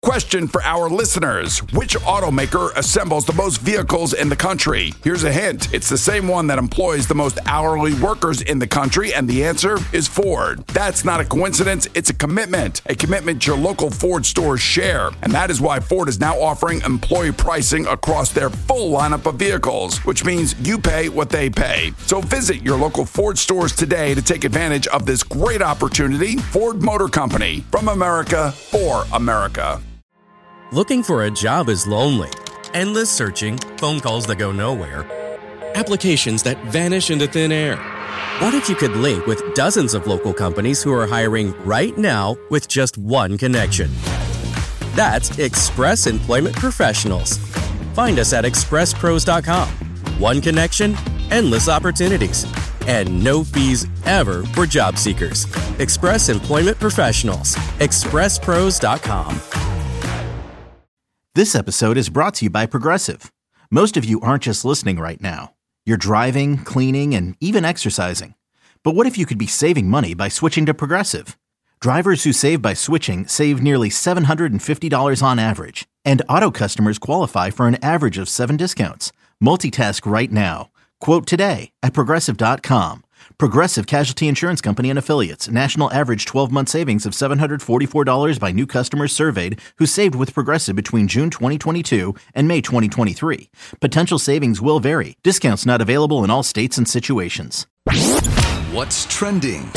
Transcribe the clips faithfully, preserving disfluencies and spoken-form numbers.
Question for our listeners. Which automaker assembles the most vehicles in the country? Here's a hint. It's the same one that employs the most hourly workers in the country, and the answer is Ford. That's not a coincidence. It's a commitment. A commitment your local Ford stores share. And that is why Ford is now offering employee pricing across their full lineup of vehicles, which means you pay what they pay. So visit your local Ford stores today to take advantage of this great opportunity. Ford Motor Company. From America, for America. Looking for a job is lonely. Endless searching, phone calls that go nowhere, applications that vanish into thin air. What if you could link with dozens of local companies who are hiring right now with just one connection? That's Express Employment Professionals. Find us at express pros dot com. One connection, endless opportunities, and no fees ever for job seekers. Express Employment Professionals. express pros dot com. This episode is brought to you by Progressive. Most of you aren't just listening right now. You're driving, cleaning, and even exercising. But what if you could be saving money by switching to Progressive? Drivers who save by switching save nearly seven hundred fifty dollars on average. And auto customers qualify for an average of seven discounts. Multitask right now. Quote today at progressive dot com. Progressive Casualty Insurance Company and Affiliates. National average twelve-month savings of seven hundred forty-four dollars by new customers surveyed who saved with Progressive between June twenty twenty-two and May twenty twenty-three. Potential savings will vary. Discounts not available in all states and situations. What's trending?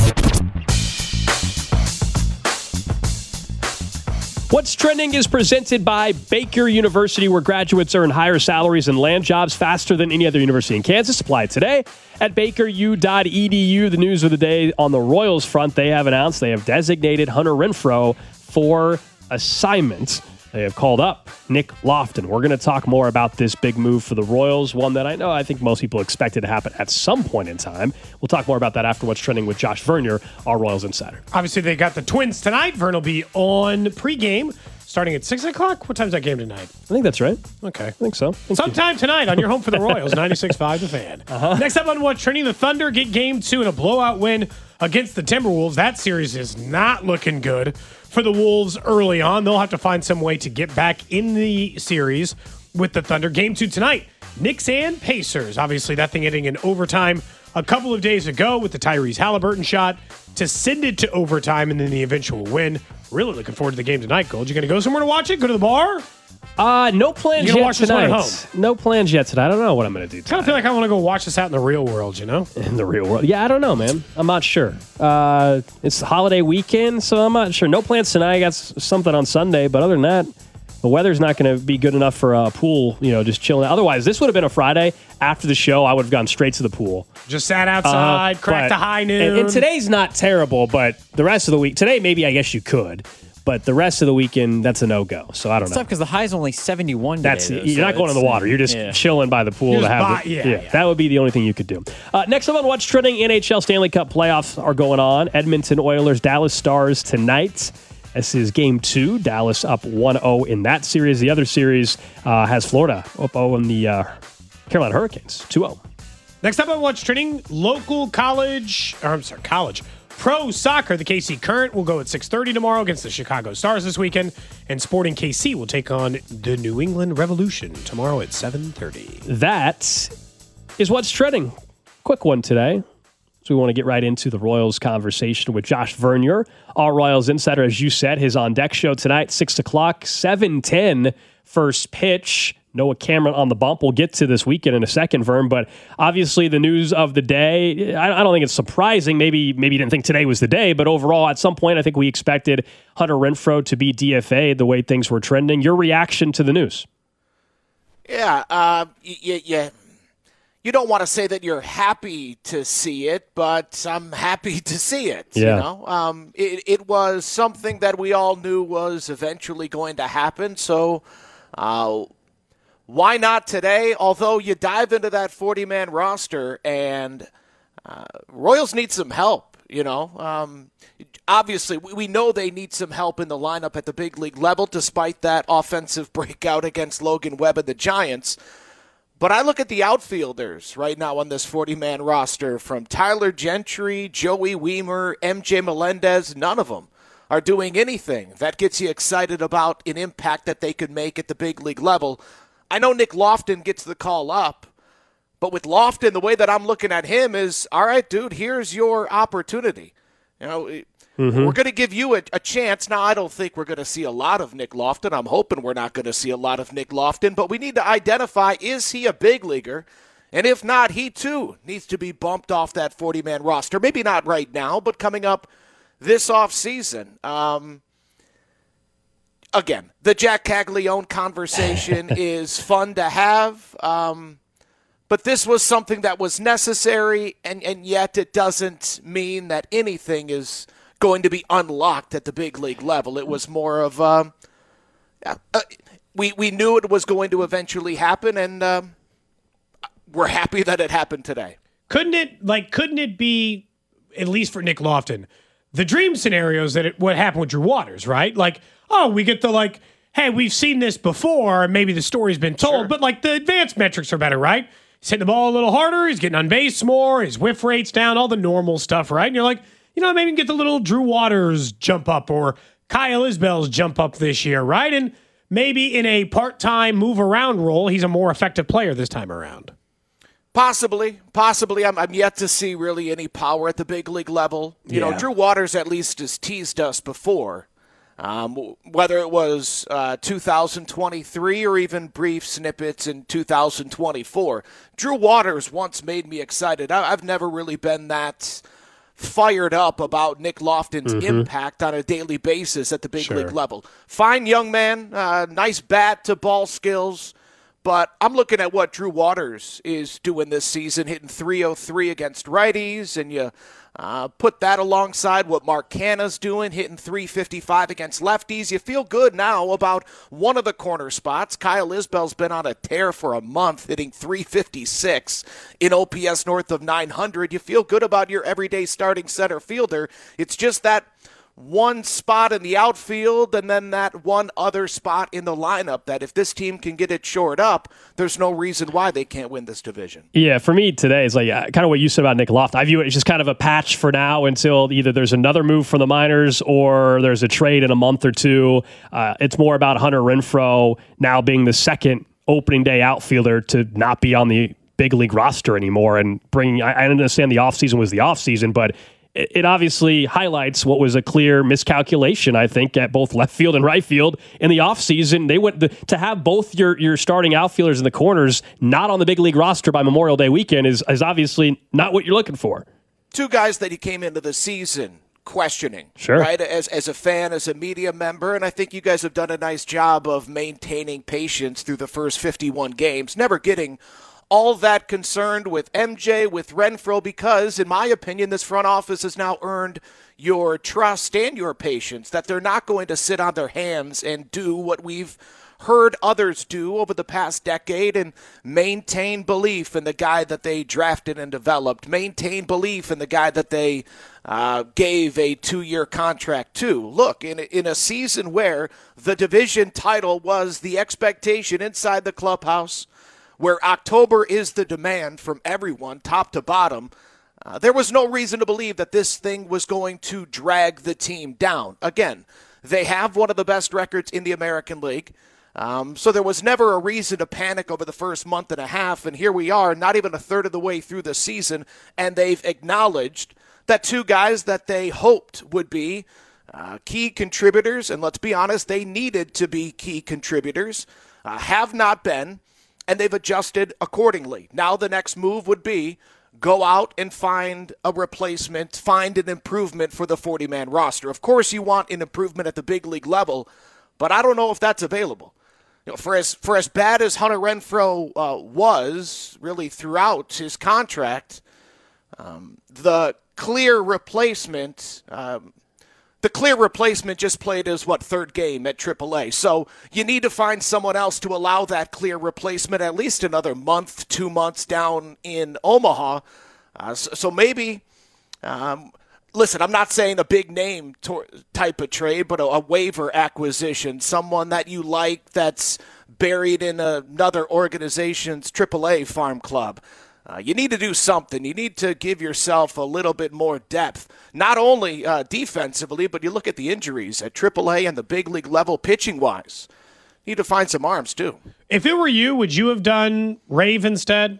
What's Trending is presented by Baker University, where graduates earn higher salaries and land jobs faster than any other university in Kansas. Apply today at baker u dot e d u. The news of the day on the Royals front, they have announced they have designated Hunter Renfroe for assignment. They have called up Nick Lofton. We're going to talk more about this big move for the Royals, one that I know I think most people expected to happen at some point in time. We'll talk more about that after What's Trending with Josh Vernier, our Royals insider. Obviously, they got the Twins tonight. Vern will be on pregame starting at six o'clock. What time's that game tonight? I think that's right. Okay. I think so. Thank Sometime you. tonight on your home for the Royals, ninety-six point five The Fan. Uh-huh. Next up on What's Trending, the Thunder get game two in a blowout win against the Timberwolves. That series is not looking good for the Wolves early on. They'll have to find some way to get back in the series with the Thunder. Game two tonight, Knicks and Pacers. Obviously, that thing ending in overtime a couple of days ago with the Tyrese Halliburton shot to send it to overtime and then the eventual win. Really looking forward to the game tonight, Gold. You going to go somewhere to watch it? Go to the bar? Uh, no plans you yet watch tonight. This one at home? No plans yet tonight. I don't know what I'm going to do tonight. Kind of feel like I want to go watch this out in the real world, you know? In the real world. Yeah, I don't know, man. I'm not sure. Uh, it's the holiday weekend, so I'm not sure. No plans tonight. I got something on Sunday, but other than that, the weather's not going to be good enough for a pool, you know, just chilling. Otherwise, this would have been a Friday. After the show, I would have gone straight to the pool. Just sat outside, uh, cracked but, a high noon. And, and today's not terrible, but the rest of the week, today maybe I guess you could. But the rest of the weekend, that's a no-go. So I don't it's know. tough because the high's only seventy-one today. That's though, You're so not going in the water. You're just yeah. chilling by the pool to have buy, the, yeah, yeah, yeah. That would be the only thing you could do. Uh, next up on What's Trending, N H L Stanley Cup playoffs are going on. Edmonton Oilers, Dallas Stars tonight. This is game two. Dallas up one oh in that series. The other series uh, has Florida up oh in the uh, Carolina Hurricanes, two oh. Next up on What's Trending, local college, or I'm sorry, college. Pro soccer, the K C Current will go at six thirty tomorrow against the Chicago Stars this weekend, and Sporting K C will take on the New England Revolution tomorrow at seven thirty. That is What's Trending. Quick one today. So we want to get right into the Royals conversation with Josh Vernier, our Royals insider, as you said, his On Deck show tonight, six o'clock, seven ten, first pitch. Noah Cameron on the bump. We'll get to this weekend in a second, Vern, but obviously the news of the day, I, I don't think it's surprising. Maybe maybe you didn't think today was the day, but overall, at some point, I think we expected Hunter Renfroe to be D F A'd the way things were trending. Your reaction to the news? Yeah, uh, you, you, you don't want to say that you're happy to see it, but I'm happy to see it. Yeah. You know, um, it, it was something that we all knew was eventually going to happen, so uh, why not today? Although you dive into that forty-man roster, and uh, Royals need some help, you know. Um, obviously, we, we know they need some help in the lineup at the big league level, despite that offensive breakout against Logan Webb and the Giants. But I look at the outfielders right now on this forty-man roster, from Tyler Gentry, Joey Wiemer, M J Melendez, none of them are doing anything that gets you excited about an impact that they could make at the big league level. I know Nick Loftin gets the call up, but with Loftin, the way that I'm looking at him is, all right, dude, here's your opportunity. You know, mm-hmm. we're going to give you a, a chance. Now, I don't think we're going to see a lot of Nick Loftin. I'm hoping we're not going to see a lot of Nick Loftin, but we need to identify, is he a big leaguer? And if not, he too needs to be bumped off that forty-man roster. Maybe not right now, but coming up this offseason. Um, again, the Jack Caglione conversation is fun to have, um, but this was something that was necessary, and, and yet it doesn't mean that anything is going to be unlocked at the big league level. It was more of um, uh, we, we knew it was going to eventually happen, and um, we're happy that it happened today. Couldn't it, like, couldn't it be, at least for Nick Loftin, the dream scenarios that it, what happened with Drew Waters, right? Like, oh, we get the, like, hey, we've seen this before, and maybe the story's been told, sure. but, like, the advanced metrics are better, right? He's hitting the ball a little harder, he's getting on base more, his whiff rate's down, all the normal stuff, right? And you're like, you know, maybe get the little Drew Waters jump up or Kyle Isbell's jump up this year, right? And maybe in a part-time move-around role, he's a more effective player this time around. Possibly, possibly. I'm, I'm yet to see really any power at the big league level. You yeah. know, Drew Waters at least has teased us before, um, whether it was uh, two thousand twenty-three or even brief snippets in two thousand twenty-four. Drew Waters once made me excited. I, I've never really been that fired up about Nick Loftin's mm-hmm. impact on a daily basis at the big sure. league level. Fine young man, uh, nice bat to ball skills. But I'm looking at what Drew Waters is doing this season, hitting three oh three against righties, and you uh, put that alongside what Mark Canha's doing, hitting three fifty-five against lefties. You feel good now about one of the corner spots. Kyle Isbell's been on a tear for a month, hitting three fifty-six in O P S north of nine hundred. You feel good about your everyday starting center fielder. It's just that one spot in the outfield and then that one other spot in the lineup that if this team can get it shored up, there's no reason why they can't win this division. Yeah, for me today is like uh, kind of what you said about Nick Loftin. I view it as just kind of a patch for now until either there's another move from the minors or there's a trade in a month or two. Uh, it's more about Hunter Renfroe now being the second opening day outfielder to not be on the big league roster anymore and bringing, I, I understand the offseason was the offseason, but it obviously highlights what was a clear miscalculation, I think, at both left field and right field in the offseason. They went the, to have both your, your starting outfielders in the corners not on the big league roster by Memorial Day weekend is, is obviously not what you're looking for. Two guys that he came into the season questioning, sure. right, as, as a fan, as a media member, and I think you guys have done a nice job of maintaining patience through the first fifty-one games, never getting all that concerned with M J, with Renfroe, because, in my opinion, this front office has now earned your trust and your patience, that they're not going to sit on their hands and do what we've heard others do over the past decade and maintain belief in the guy that they drafted and developed, maintain belief in the guy that they uh, gave a two-year contract to. Look, in a, in a season where the division title was the expectation inside the clubhouse, where October is the demand from everyone, top to bottom, uh, there was no reason to believe that this thing was going to drag the team down. Again, they have one of the best records in the American League, um, so there was never a reason to panic over the first month and a half, and here we are, not even a third of the way through the season, and they've acknowledged that two guys that they hoped would be uh, key contributors, and let's be honest, they needed to be key contributors, uh, have not been, and they've adjusted accordingly. Now the next move would be go out and find a replacement, find an improvement for the forty-man roster. Of course you want an improvement at the big league level, but I don't know if that's available. You know, for as for as bad as Hunter Renfroe uh, was really throughout his contract, um, the clear replacement um, The clear replacement just played his, what, third game at triple A. So you need to find someone else to allow that clear replacement at least another month, two months down in Omaha. Uh, so, so maybe, um, listen, I'm not saying a big name tor- type of trade, but a, a waiver acquisition, someone that you like that's buried in another organization's triple A farm club. Uh, you need to do something. You need to give yourself a little bit more depth, not only uh, defensively, but you look at the injuries at triple A and the big league level pitching-wise. You need to find some arms, too. If it were you, would you have done Rave instead?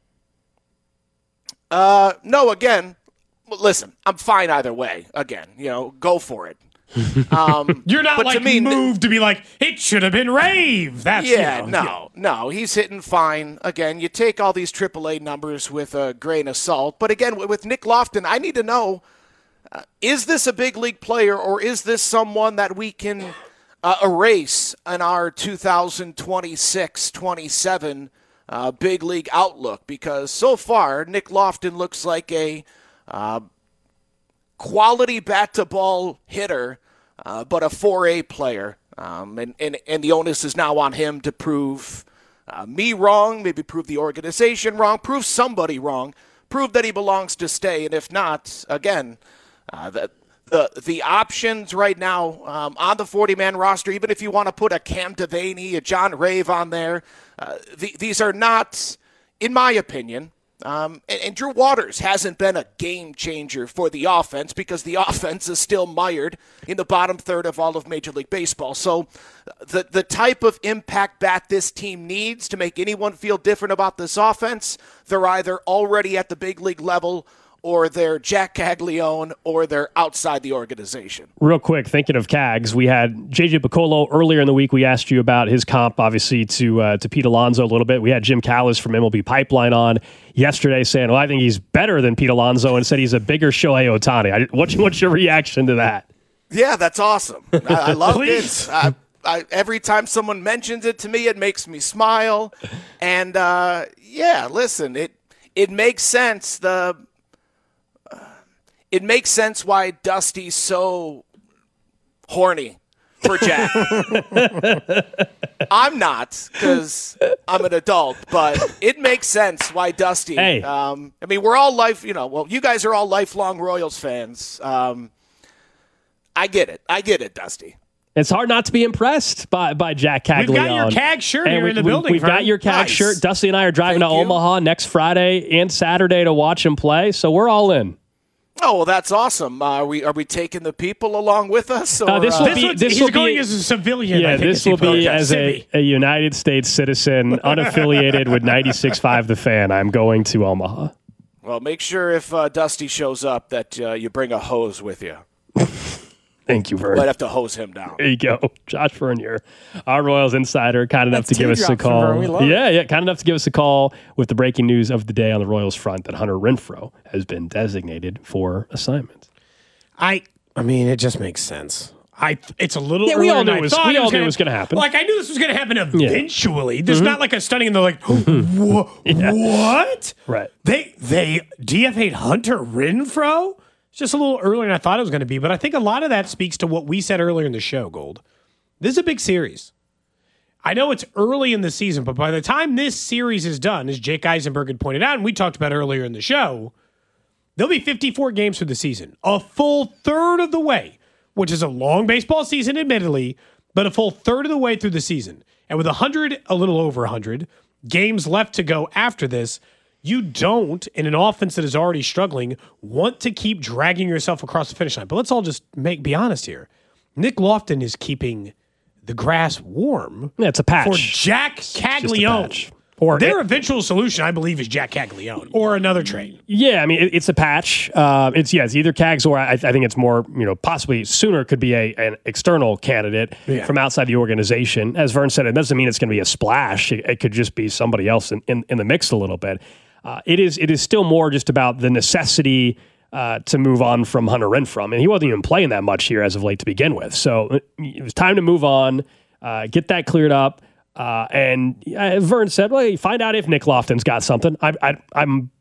Uh, no, again, listen, I'm fine either way. Again, you know, go for it. Um, You're not like to me, moved to be like, it should have been Rave. That's yeah, you know, no, yeah. no, he's hitting fine. Again, you take all these triple A numbers with a grain of salt. But again, with Nick Loftin, I need to know, uh, is this a big league player or is this someone that we can uh, erase in our two thousand twenty-six twenty-seven uh, big league outlook? Because so far, Nick Loftin looks like a uh, quality bat-to-ball hitter, uh, but a four A player. Um, and, and, and the onus is now on him to prove uh, me wrong, maybe prove the organization wrong, prove somebody wrong, prove that he belongs to stay. And if not, again, uh, the, the the options right now um, on the forty-man roster, even if you want to put a Cam Devaney, a John Rave on there, uh, the, these are not, in my opinion, Um, and, and Drew Waters hasn't been a game changer for the offense because the offense is still mired in the bottom third of all of Major League Baseball. So the the type of impact bat this team needs to make anyone feel different about this offense, they're either already at the big league level or they're Jack Caglione, or they're outside the organization. Real quick, thinking of Cags, we had J J Piccolo earlier in the week. We asked you about his comp, obviously, to uh, to Pete Alonso a little bit. We had Jim Callis from M L B Pipeline on yesterday saying, well, I think he's better than Pete Alonso, and said he's a bigger Shohei Ohtani. I, what's, what's your reaction to that? Yeah, that's awesome. I, I love it. I, I, every time someone mentions it to me, it makes me smile. And, uh, yeah, listen, it it makes sense. The It makes sense why Dusty's so horny for Jack. I'm not, because I'm an adult, but it makes sense why Dusty. Hey. Um, I mean, we're all life, you know, well, you guys are all lifelong Royals fans. Um, I get it. I get it, Dusty. It's hard not to be impressed by, by Jack Caglione. We've got your C A G shirt and here we, in the we, building. We've got your C A G nice. shirt. Dusty and I are driving Thank to you. Omaha next Friday and Saturday to watch him play, so we're all in. Oh, well, that's awesome. Uh, are we are we taking the people along with us? Or, Uh, this will uh, be. This This he's will going be, as a civilian. Yeah, I think, this as he will put be it. as a, Civvy. a United States citizen, unaffiliated with ninety-six point five The Fan. I'm going to Omaha. well, make sure if uh, Dusty shows up that uh, you bring a hose with you. Thank you, Vern. Might have to hose him down. There you go. Josh Vernier, our Royals insider, kind enough That's to give us a teardrops from call. Vern. We love yeah, yeah, kind enough to give us a call with the breaking news of the day on the Royals front that Hunter Renfroe has been designated for assignment. I, I mean, it just makes sense. I, it's a little. Yeah, we earlier all than knew I it was- thought we all knew gonna- it was gonna happen. Like I knew this was going to happen eventually. There's not like a stunning, and they're like, "Wha- Yeah. what? Right. They they D F A'd Hunter Renfroe. It's just a little earlier than I thought it was going to be, but I think a lot of that speaks to what we said earlier in the show. Gold. This is a big series. I know it's early in the season, but by the time this series is done, as Jake Eisenberg had pointed out, and we talked about earlier in the show, there'll be fifty-four games for the season, a full third of the way, which is a long baseball season, admittedly, but a full third of the way through the season. And with one hundred, a little over one hundred, games left to go after this, you don't, in an offense that is already struggling, want to keep dragging yourself across the finish line. But let's all just make be honest here. Nick Loftin is keeping the grass warm Yeah, it's a patch. for Jack Just a Caglione. patch. Or Their it- eventual solution, I believe, is Jack Caglione or another trade. Yeah, I mean, it, it's a patch. Uh, it's yeah, it's either Cags or I, I think it's more, you know, possibly sooner could be a an external candidate Yeah. from outside the organization. As Vern said, it doesn't mean it's going to be a splash. It, it could just be somebody else in, in, in the mix a little bit. Uh, it is it is still more just about the necessity uh, to move on from Hunter Renfroe. And he wasn't even playing that much here as of late to begin with. So it, it was time to move on, uh, get that cleared up. Uh, and uh, Vern said, well, find out if Nick Loftin's got something. I, I, I'm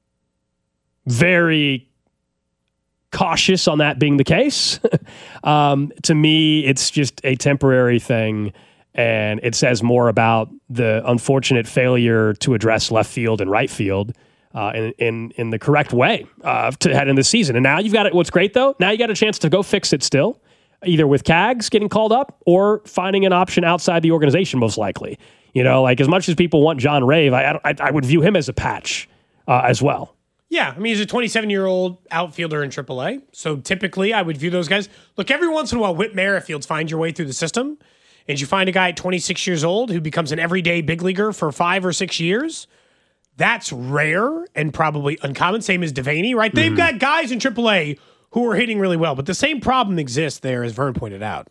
very cautious on that being the case. um, to me, it's just a temporary thing, and it says more about the unfortunate failure to address left field and right field uh, in, in in the correct way uh, to head in the season. And now you've got it. What's great, though, now you got a chance to go fix it still, either with Cags getting called up or finding an option outside the organization, most likely. You know, like as much as people want John Rave, I I, I would view him as a patch uh, as well. Yeah, I mean, he's a twenty-seven-year-old outfielder in triple A. So typically, I would view those guys. Look, every once in a while, Whit Merrifields find your way through the system, and you find a guy at twenty-six years old who becomes an everyday big leaguer for five or six years. That's rare and probably uncommon. Same as Devaney, right? They've got guys in triple A who are hitting really well, but the same problem exists there, as Vern pointed out.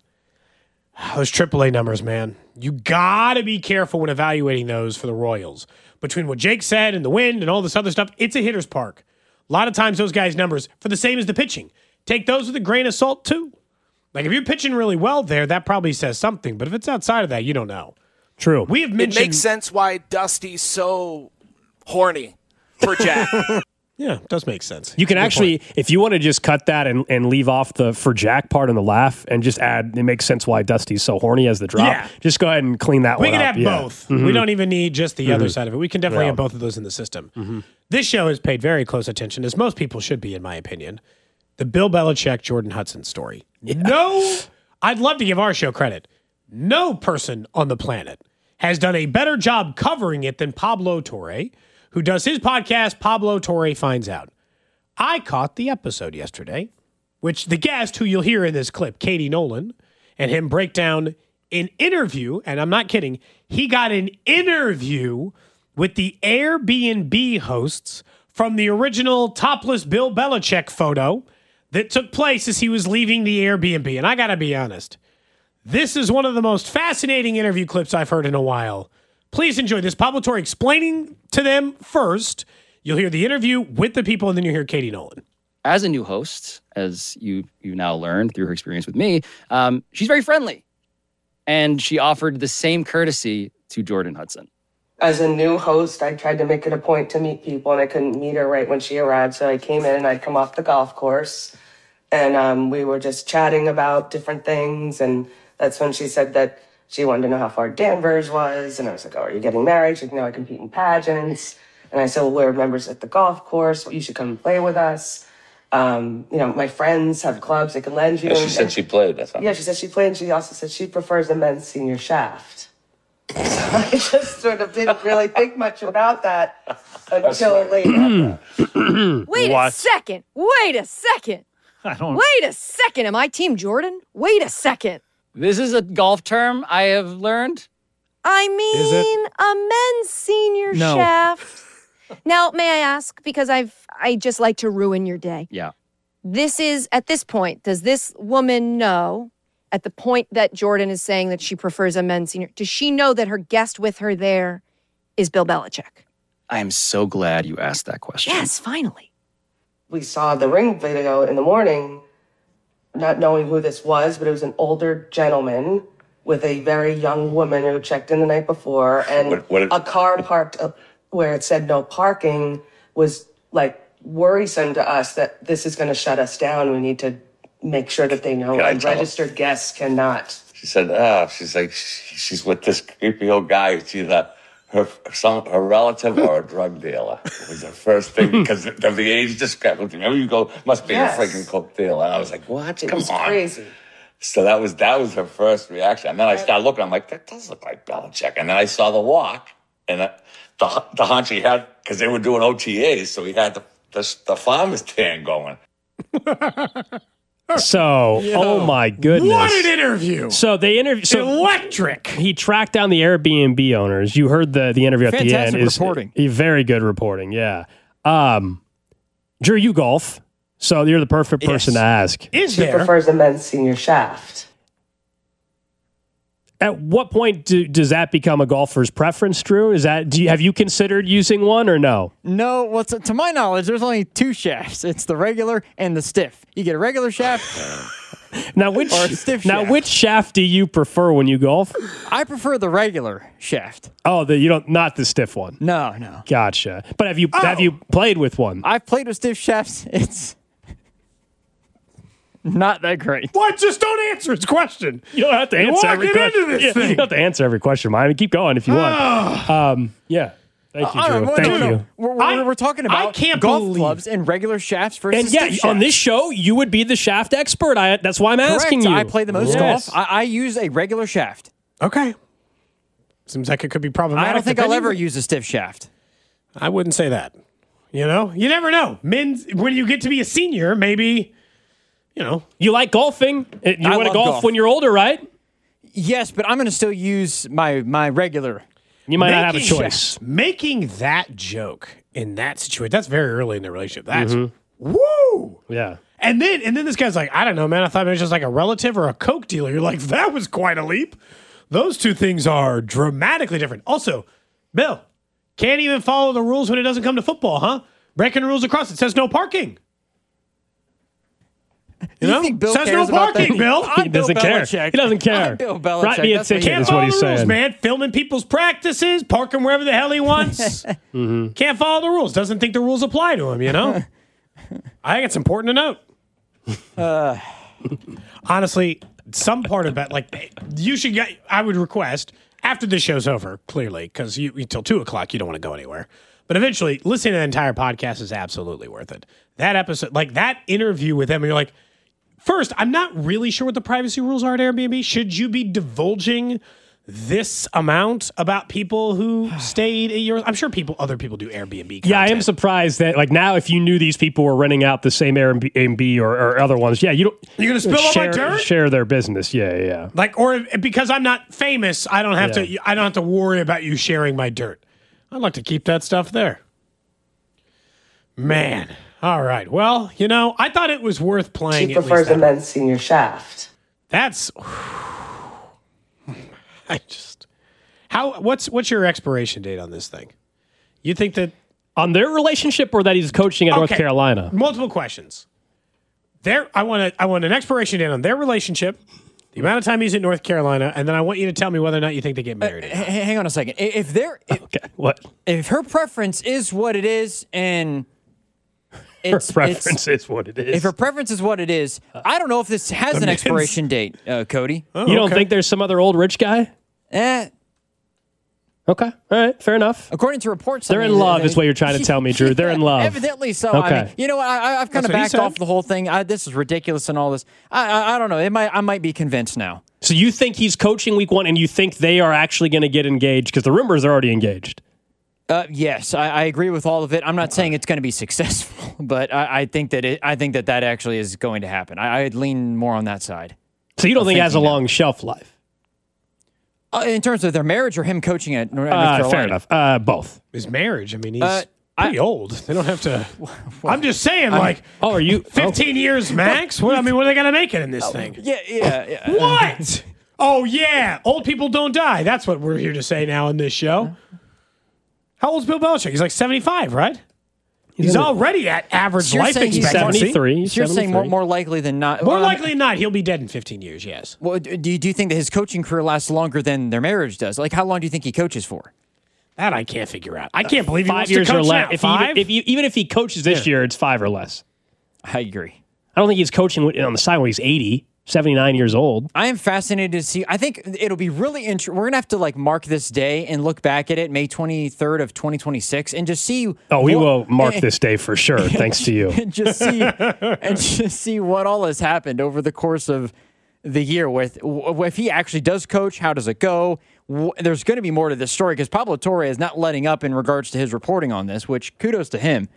Those triple A numbers, man. You got to be careful when evaluating those for the Royals. Between what Jake said and the wind and all this other stuff, it's a hitter's park. A lot of times those guys' numbers, for the same as the pitching, take those with a grain of salt too. Like if you're pitching really well there, that probably says something. But if it's outside of that, you don't know. True. We have mentioned. It makes sense why Dusty's so horny for Jack. Yeah, it does make sense. You can Good actually, point. if you want to just cut that and, and leave off the for Jack part and the laugh and just add, it makes sense why Dusty's so horny as the drop. Yeah. Just go ahead and clean that We one can up. have Yeah. both. Mhm. We don't even need just the Mhm. other side of it. We can definitely Yeah. have both of those in the system. Mm-hmm. This show has paid very close attention, as most people should be, in my opinion. The Bill Belichick, Jordan Hudson story. Yeah. No, I'd love to give our show credit. No person on the planet has done a better job covering it than Pablo Torre, who does his podcast, Pablo Torre Finds Out. I caught the episode yesterday, which the guest who you'll hear in this clip, Katie Nolan, and him break down an interview, and I'm not kidding, he got an interview with the Airbnb hosts from the original topless Bill Belichick photo that took place as he was leaving the Airbnb. And I got to be honest, this is one of the most fascinating interview clips I've heard in a while. Please enjoy this. Pablo Torre explaining to them first. You'll hear the interview with the people, and then you'll hear Katie Nolan. As a new host, as you you now learned through her experience with me, um, she's very friendly. And she offered the same courtesy to Jordan Hudson. As a new host, I tried to make it a point to meet people, and I couldn't meet her right when she arrived. So I came in, and I'd come off the golf course, and um, we were just chatting about different things. And that's when she said that she wanted to know how far Danvers was. And I was like, oh, are you getting married? She's like, no, I compete in pageants. And I said, well, we're members at the golf course. You should come and play with us. Um, you know, my friends have clubs they can lend you. Yeah, she said she played. That's yeah, she said she played, and she also said she prefers the men's senior shaft. So I just sort of didn't really think much about that until later. Wait What? a second. Wait a second. I don't. Wait a second. Am I Team Jordan? Wait a second. This is a golf term I have learned. I mean, a men's senior No. shaft. Now, may I ask, because I've I just like to ruin your day. Yeah. This is, at this point, does this woman know, at the point that Jordan is saying that she prefers a men's senior, does she know that her guest with her there is Bill Belichick? I am so glad you asked that question. Yes, finally. We saw the ring video in the morning, not knowing who this was, but it was an older gentleman with a very young woman who checked in the night before, and What- what- a car parked up where it said no parking was like worrisome to us that this is going to shut us down. We need to make sure that they know Can I and tell 'em? registered guests cannot. She said, ah, she's like, she- she's with this creepy old guy. It's either her, some, her relative or a drug dealer. It was the first thing because of the age discrepancy. Remember, you go, must be Yes. a freaking coke dealer. And I was like, what? It Come was on. crazy. So that was that was her first reaction. And then I started looking. I'm like, that does look like Belichick. And then I saw the walk and the the, the hunch he had because they were doing O T As, so he had the the, the farmer's tan going. So, oh my goodness. What an interview. So they interview. So Electric. He tracked down the Airbnb owners. You heard the the interview at the end. Fantastic Is reporting. eh, very good reporting. Yeah. Um, Drew, you golf, so you're the perfect person Yes. to ask. Is She there? prefers the men's senior shaft. At what point do, does that become a golfer's preference, Drew? Is that do you, have you considered using one or no? No, well, to, to my knowledge, there's only two shafts. It's the regular and the stiff. You get a regular shaft. Now which Or a stiff now shaft. which shaft do you prefer when you golf? I prefer the regular shaft. Oh, the you don't not the stiff one. No, no. Gotcha. But have you have you played with one? I've played with stiff shafts. It's not that great. What? Just don't answer his question. You don't have to You're answer walking every question. into this Yeah, thing. You don't have to answer every question, Mike. Keep going if you want. Um, yeah. Thank you, Uh, Drew. well, Thank no, no, you. no. We're, we're, I- we're talking I about can't golf believe- clubs and regular shafts versus And yeah, stiff on this shafts. show, you would be the shaft expert. I that's why I'm Correct. asking you. I play the most Yes. golf. I, I use a regular shaft. Okay. Seems like it could be problematic. I don't think I'll depending- ever use a stiff shaft. I wouldn't say that. You know, you never know. Men, when you get to be a senior, maybe, you know. You like golfing. You I want to love golf, golf when you're older, right? Yes, but I'm going to still use my my regular. You might not have a Making- choice. Making that joke in that situation, that's very early in the relationship. That's Mhm. woo. Yeah. And then and then this guy's like, I don't know, man. I thought it was just like a relative or a Coke dealer. You're like, that was quite a leap. Those two things are dramatically different. Also, Bill, can't even follow the rules when it doesn't come to football, huh? Breaking the rules across. It says no parking. You, You know? think Bill says cares no about parking, that? Bill. I'm He doesn't Bill care. Belichick. He doesn't care. I'm Bill Belichick. Write me a That's what he ticket Can't is follow what the he's rules, saying. man. Filming people's practices, parking wherever the hell he wants. Mhm. Can't follow the rules. Doesn't think the rules apply to him, you know? I think it's important to note. Uh, Honestly, some part of that, like, you should get, I would request, after this show's over, clearly, because you until two o'clock, you don't want to go anywhere. But eventually, listening to the entire podcast is absolutely worth it. That episode, like that interview with them, you're like, first, I'm not really sure what the privacy rules are at Airbnb. Should you be divulging this amount about people who stayed at your? I'm sure people, other people do Airbnb content. Yeah, I am surprised that like now, if you knew these people were renting out the same Airbnb or, or other ones, yeah, you don't. You're gonna spill all my share, dirt? Share their business. Yeah, yeah, yeah. Like, or because I'm not famous, I don't have Yeah. to. I don't have to worry about you sharing my dirt. I'd like to keep that stuff there. Man, all right. Well, you know, I thought it was worth playing. She at least prefers a that. men's senior shaft. That's. I just. How? What's what's your expiration date on this thing? You think that on their relationship, or that he's coaching at North Okay. Carolina? Multiple questions. There, I want to. I want an expiration date on their relationship, the amount of time he's in North Carolina, and then I want you to tell me whether or not you think they get married. H- hang on a second. I- If they're if, okay, what? If her preference is what it is, and it's Her preference it's, is what it is. If her preference is what it is, I don't know if this has The an men's- expiration date, uh, Cody. you don't think there's some other old rich guy? Eh. Okay. All right. Fair enough. According to reports, They're I in mean, love, they- is what you're trying to tell me, Drew. They're in love. Evidently so. I Okay. mean, you know what? I, I- I've kind That's of what he backed said. off the whole thing. I, this is ridiculous and all this. I, I, I don't know. It might. I might be convinced now. So you think he's coaching week one, and you think they are actually going to get engaged? Because the rumors are already engaged. Uh, yes, I, I agree with all of it. I'm not saying it's going to be successful, but I, I think that it, I think that that actually is going to happen. I, I'd lean more on that side. So you don't of think it has a thinking that. long shelf life? Uh, in terms of their marriage or him coaching at North Uh, Carolina? fair enough. Uh, both. His marriage. I mean, he's Uh, pretty old. They don't have to. I'm just saying, I'm- like, oh, are you fifteen years max? What I mean, what are they gonna make it in this thing? Yeah, yeah. yeah. What? Oh yeah, old people don't die. That's what we're here to say now in this show. How old's Bill Belichick? He's like seventy-five, right? He's in the- already at average So you're life saying he's expectancy. seventy-three. So you're saying more, seventy-three. more likely than not. More well, likely than not, he'll be dead in fifteen years. Yes. Well, do you, do you think that his coaching career lasts longer than their marriage does? Like, how long do you think he coaches for? That I can't figure out. I can't believe he Five wants years to or coach less. now. If he, Five? even, if he, even if he coaches this year, it's five or less. I agree. I don't think he's coaching on the side when he's eighty, seventy-nine years old. I am fascinated to see. I think it'll be really interesting. We're gonna have to like mark this day and look back at it, May twenty-third of twenty twenty-six, and just see. Oh, we what- will mark this day for sure, thanks to you. and just see and just see what all has happened over the course of the year. With if he actually does coach, how does it go? W- There's going to be more to this story because Pablo Torre is not letting up in regards to his reporting on this. Which kudos to him.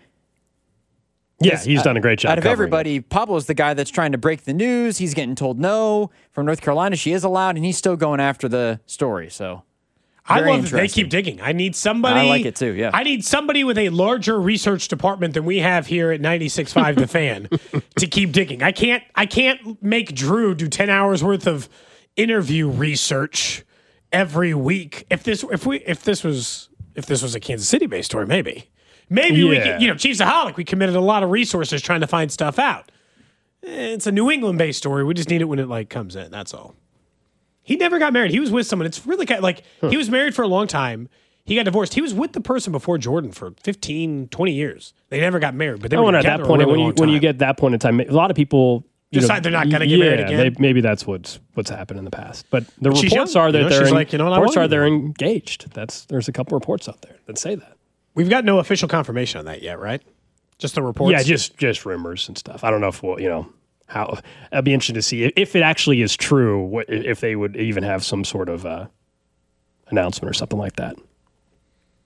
Yeah, he's done a great job. Out of covering everybody, Pablo's the guy that's trying to break the news. He's getting told no from North Carolina. She is allowed, and he's still going after the story. So I very love that they interesting. keep digging. I need somebody. I like it too, yeah. I need somebody with a larger research department than we have here at ninety-six point five The Fan to keep digging. I can't. I can't make Drew do ten hours worth of interview research every week. If this, if we, if this was, if this was a Kansas City based story, maybe, maybe we Yeah. could. You know, Chiefsaholic, we committed a lot of resources trying to find stuff out. It's a New England based story. We just need it when it like comes in. That's all. He never got married. He was with someone. It's really kind of like he was married for a long time. He got divorced. He was with the person before Jordan for fifteen, twenty years. They never got married, but they I were wonder at together that point a really when you long when you time. get that point in time, a lot of people you Decide know, they're not gonna get yeah, married again. They, maybe that's what's what's happened in the past. But the But she's reports young, are that you know, they're she's en- like, you know what, I reports want are you. they're engaged. That's there's a couple reports out there that say that. We've got no official confirmation on that yet, right? Just the reports. Yeah, just just rumors and stuff. I don't know if we'll, you know how. I'd be interested to see if it actually is true. What, if they would even have some sort of uh, announcement or something like that.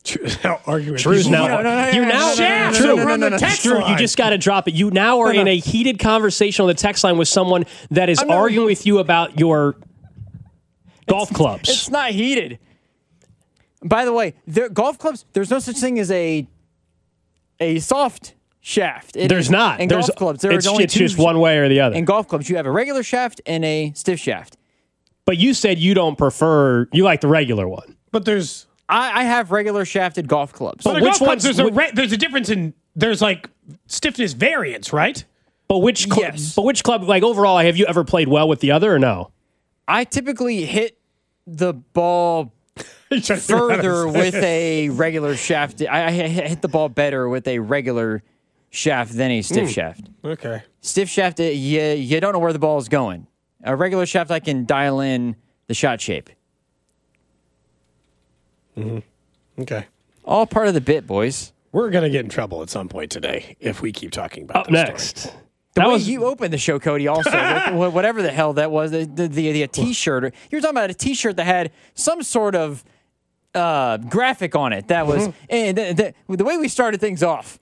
Arguing Drew's now. No, no, no, you now. Shaft, Drew, we're on the text Drew, line. you just got to drop it. You now are in a heated conversation on the text line with someone that is I'm not- arguing with you about your golf clubs. It's not heated. By the way, there, golf clubs, there's no such thing as a a soft shaft. It There's is- not. In There's, golf clubs, there it's, is only it's two just one way or the other. In golf clubs, you have a regular shaft and a stiff shaft. But you said you don't prefer, you like the regular one. But there's... I, I have regular shafted golf clubs. But, but which ones? There's a re- there's a difference in there's like stiffness variance, right? But which cl- yes. But which club? Like overall, have you ever played well with the other or no? I typically hit the ball further with a regular shaft. I, I hit the ball better with a regular shaft than a stiff Mm. shaft. Okay. Stiff shaft, uh, you you don't know where the ball is going. A regular shaft, I can dial in the shot shape. Mm-hmm. Okay. All part of the bit, boys. We're gonna get in trouble at some point today if we keep talking about Up this next. story. The way you opened the show, Cody, also, with, whatever the hell that was, the, the, the, the a T-shirt. You were talking about a T-shirt that had some sort of uh, graphic on it. That was, Mm-hmm. and the, the, the way we started things off.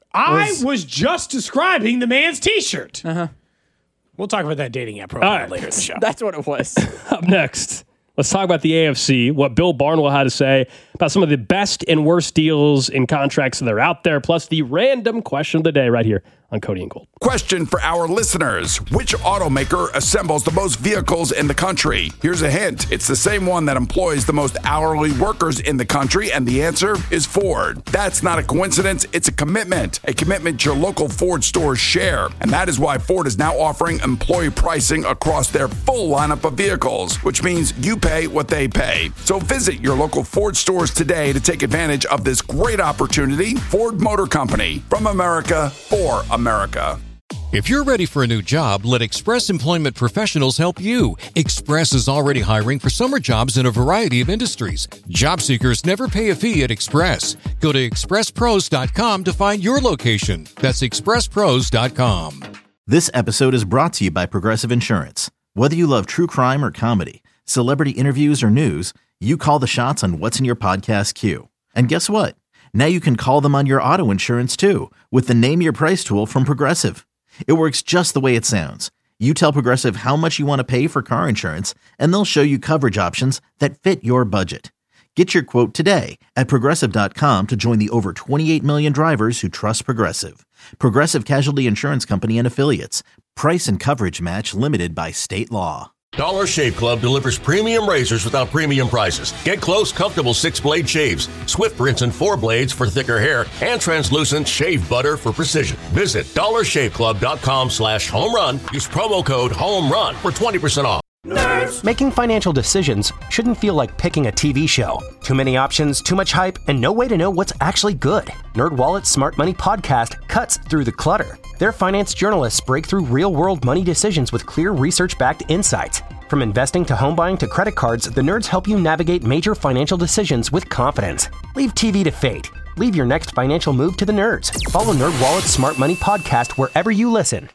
I was- was just describing the man's T-shirt. Uh-huh. We'll talk about that dating app profile All right. later in the show. That's what it was. Up next, let's talk about the A F C, what Bill Barnwell had to say about some of the best and worst deals in contracts that are out there, plus the random question of the day right here on Cody and Gold. Question for our listeners. Which automaker assembles the most vehicles in the country? Here's a hint. It's the same one that employs the most hourly workers in the country, and the answer is Ford. That's not a coincidence. It's a commitment. A commitment your local Ford stores share. And that is why Ford is now offering employee pricing across their full lineup of vehicles, which means you pay what they pay. So visit your local Ford stores today to take advantage of this great opportunity. Ford Motor Company, from America for America. If you're ready for a new job, let Express Employment Professionals help you. Express is already hiring for summer jobs in a variety of industries. Job seekers never pay a fee at Express. Go to express pros dot com to find your location. That's express pros dot com. This episode is brought to you by Progressive Insurance. Whether you love true crime or comedy, celebrity interviews or news, you call the shots on what's in your podcast queue. And guess what? Now you can call them on your auto insurance too with the Name Your Price tool from Progressive. It works just the way it sounds. You tell Progressive how much you want to pay for car insurance, and they'll show you coverage options that fit your budget. Get your quote today at progressive dot com to join the over twenty-eight million drivers who trust Progressive. Progressive Casualty Insurance Company and Affiliates. Price and coverage match limited by state law. Dollar Shave Club delivers premium razors without premium prices. Get close, comfortable six-blade shaves, swift rinse and four blades for thicker hair, and translucent shave butter for precision. Visit dollar shave club dot com slash home run. Use promo code HOMERUN for twenty percent off. Nerds. Making financial decisions shouldn't feel like picking a T V show. Too many options, too much hype, and no way to know what's actually good. NerdWallet's Smart Money Podcast cuts through the clutter. Their finance journalists break through real-world money decisions with clear research-backed insights. From investing to home buying to credit cards, the nerds help you navigate major financial decisions with confidence. Leave T V to fate. Leave your next financial move to the nerds. Follow NerdWallet's Smart Money Podcast wherever you listen.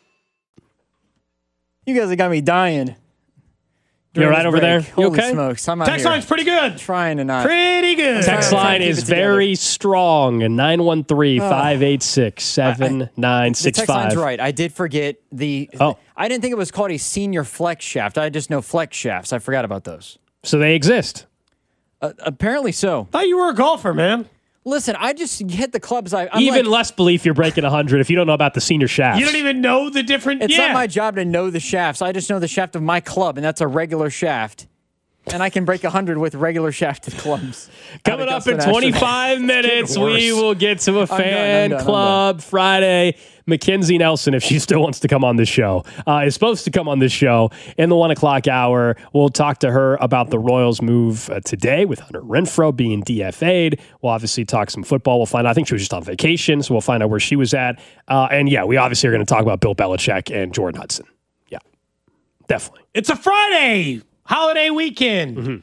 You guys have got me dying. You're right over there? You Holy okay? smokes. I'm out Text here line's pretty good. trying to not. Pretty good. Text line is very strong. nine one three, five eight six, seven nine six The text line's five. right. I did forget the. Oh. I didn't think it was called a senior flex shaft. I just know flex shafts. I forgot about those. So they exist. Uh, apparently so. Thought you were a golfer, man. Listen, I just hit the clubs. I, I'm Even like, less belief you're breaking one hundred if you don't know about the senior shafts. You don't even know the different. It's yeah. not my job to know the shafts. I just know the shaft of my club, and that's a regular shaft. And I can break one hundred with regular shafted clubs. Coming up in twenty-five minutes, we will get to a I'm done, fan I'm done, I'm club Friday. Mackenzie Nelson, if she still wants to come on this show, uh, is supposed to come on this show in the one o'clock hour. We'll talk to her about the Royals move uh, today with Hunter Renfroe being D F A'd. We'll obviously talk some football. We'll find out. I think she was just on vacation, so we'll find out where she was at. Uh, and yeah, we obviously are going to talk about Bill Belichick and Jordan Hudson. Yeah, definitely. It's a Friday holiday weekend. Mm-hmm.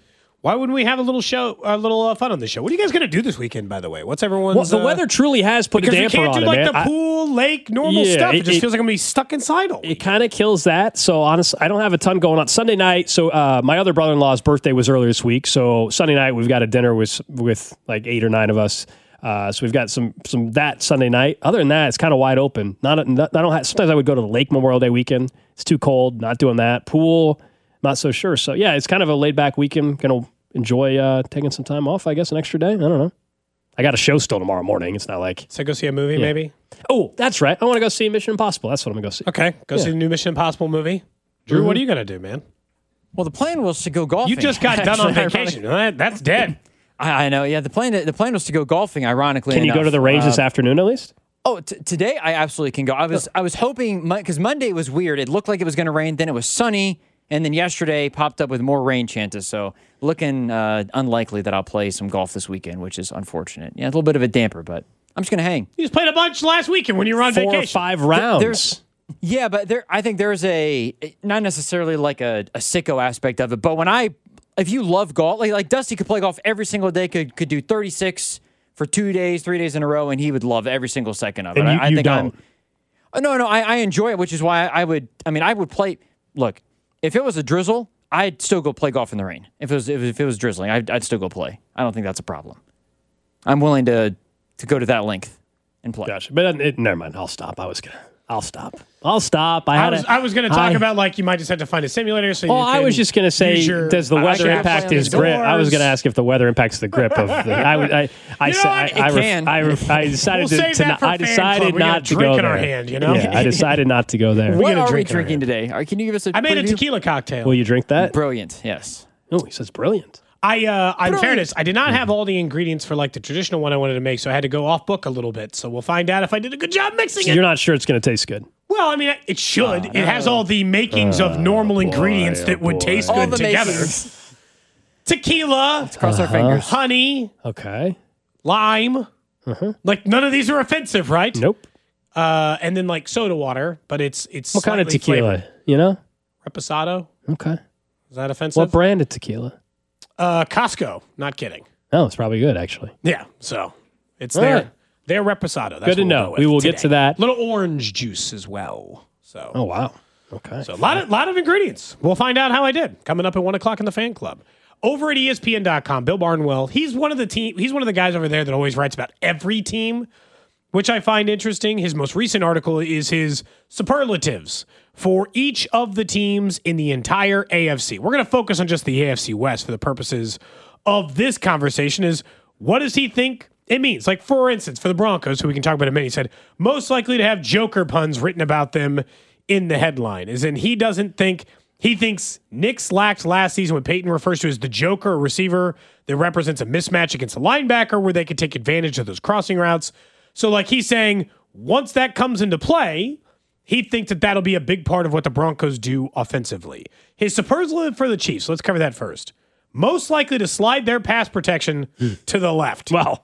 Why wouldn't we have a little show, a little uh, fun on the show? What are you guys going to do this weekend, by the way? What's everyone's... Well, the uh, weather truly has put a damper on it, Because we can't do, like, man. the I, pool, lake, normal yeah, stuff. It, it just it, feels like I'm going to be stuck inside all It kind of kills that. So, honestly, I don't have a ton going on. Sunday night, so uh, my other brother-in-law's birthday was earlier this week. So, Sunday night, we've got a dinner with, with like, eight or nine of us. Uh, so, we've got some some that Sunday night. Other than that, it's kind of wide open. Not, not I don't have, sometimes I would go to the lake Memorial Day weekend. It's too cold. Not doing that. Pool, not so sure. So, yeah, it's kind of a laid-back weekend. Going to enjoy uh, taking some time off, I guess, an extra day. I don't know. I got a show still tomorrow morning. It's not like... So go see a movie, yeah. maybe? Oh, that's right. I want to go see Mission Impossible. That's what I'm going to go see. Okay. Go yeah. see the new Mission Impossible movie. Drew, mm-hmm. what are you going to do, man? Well, the plan was to go golfing. You just got done on Actually, vacation. That's dead. I, I know. Yeah, the plan the plan was to go golfing, ironically Can you enough. go to the range uh, this afternoon at least? Oh, t- today I absolutely can go. I was I was hoping... Because Monday was weird. It looked like it was going to rain. Then it was sunny. And then yesterday popped up with more rain chances. So looking uh, unlikely that I'll play some golf this weekend, which is unfortunate. Yeah, a little bit of a damper, but I'm just going to hang. You just played a bunch last weekend when you were on Four vacation. Or five rounds. There's, yeah, but there. I think there's a, not necessarily like a, a sicko aspect of it, but when I, if you love golf, like, like Dusty could play golf every single day, could could do thirty-six for two days, three days in a row, and he would love every single second of it. And you, I, I you think don't. I'm, no, no, I, I enjoy it, which is why I would, I mean, I would play, look, if it was a drizzle, I'd still go play golf in the rain. If it was if it was drizzling, I'd, I'd still go play. I don't think that's a problem. I'm willing to to go to that length and play. Gotcha. But it, never mind. I'll stop. I was gonna. I'll stop. I'll stop. I, I had was a, I was going to talk I, about like you might just have to find a simulator. So well, you I was just going to say, your, does the weather impact his grip? I was going to ask if the weather impacts the grip of. The, I would. I. I. You know I, I, can. I, I, I decided we'll to. to not, I decided not to go in there. Our hand, you know? Yeah, I decided not to go there. What are we drinking today? Can you give us a? I made preview? a tequila cocktail. Will you drink that? Brilliant. Yes. Oh, he says brilliant. I, uh, in fairness, I did not have all the ingredients for like the traditional one I wanted to make, so I had to go off book a little bit. So we'll find out if I did a good job mixing So it. you're not sure it's going to taste good. Well, I mean, it should. Oh, it has all the makings oh, of normal boy, ingredients oh, that would boy. taste All good the together. makings. Tequila. Let's cross our fingers. Honey. Okay. Lime. Uh-huh. Like none of these are offensive, right? Nope. Uh, and then like soda water, but it's it's What kind of slightly tequila? flavored. You know? Reposado. Okay. Is that offensive? What brand of tequila? Uh, Costco. Not kidding. Oh, it's probably good actually. Yeah. So it's All their right. their Reposado. That's Good to what we'll know. go with We will today. get to that. Little orange juice as well. So. Oh wow. Okay. So a lot of lot of ingredients. We'll find out how I did coming up at one o'clock in the fan club. Over at E S P N dot com, Bill Barnwell. He's one of the team. He's one of the guys over there that always writes about every team, which I find interesting. His most recent article is his superlatives for each of the teams in the entire A F C. We're going to focus on just the A F C West for the purposes of this conversation. Is what does he think it means? Like, for instance, for the Broncos, who we can talk about in a minute, he said most likely to have Joker puns written about them in the headline. Is in he doesn't think. He thinks Nick Slack's last season when Peyton refers to as the Joker, a receiver that represents a mismatch against a linebacker where they could take advantage of those crossing routes. So, like, he's saying once that comes into play, he thinks that that'll be a big part of what the Broncos do offensively. His superlative for the Chiefs, let's cover that first. Most likely to slide their pass protection to the left. Well,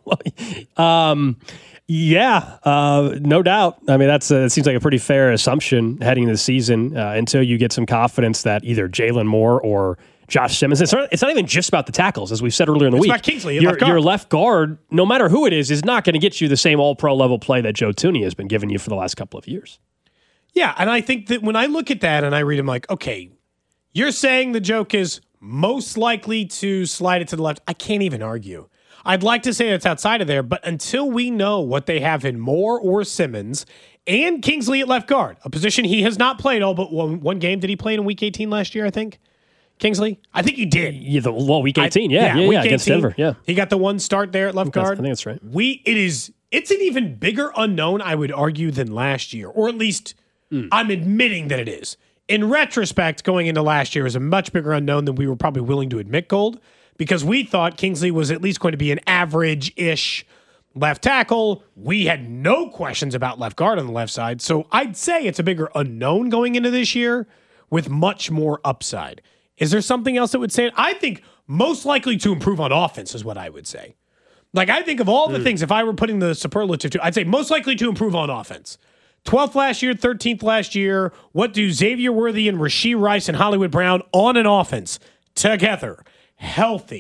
um, yeah, uh, no doubt. I mean, that's a, it seems like a pretty fair assumption heading into the season uh, until you get some confidence that either Jalen Moore or Josh Simmons. It's not, it's not even just about the tackles, as we said earlier in the it's week. It's about Kingsley, your, left guard. your left guard, no matter who it is, is not going to get you the same all-pro level play that Joe Thuney has been giving you for the last couple of years. Yeah, and I think that when I look at that and I read him like, okay, you're saying the joke is most likely to slide it to the left. I can't even argue. I'd like to say it's outside of there, but until we know what they have in Moore or Simmons and Kingsley at left guard, a position he has not played all but one, one game. Did he play in week eighteen last year, I think? Kingsley? I think he did. Yeah, the, well, week eighteen, I, yeah, yeah, yeah, week yeah against eighteen, Denver, yeah. He got the one start there at left I think guard. I think that's right. We, it is, it's an even bigger unknown, I would argue, than last year, or at least mm. I'm admitting that it is. In retrospect, going into last year is a much bigger unknown than we were probably willing to admit, Gold, because we thought Kingsley was at least going to be an average-ish left tackle. We had no questions about left guard on the left side. So I'd say it's a bigger unknown going into this year with much more upside. Is there something else that would say it? I think most likely to improve on offense is what I would say. Like, I think of all the mm. things, if I were putting the superlative to, I'd say most likely to improve on offense. twelfth last year, thirteenth last year. What do Xavier Worthy and Rashee Rice and Hollywood Brown on an offense together, healthy,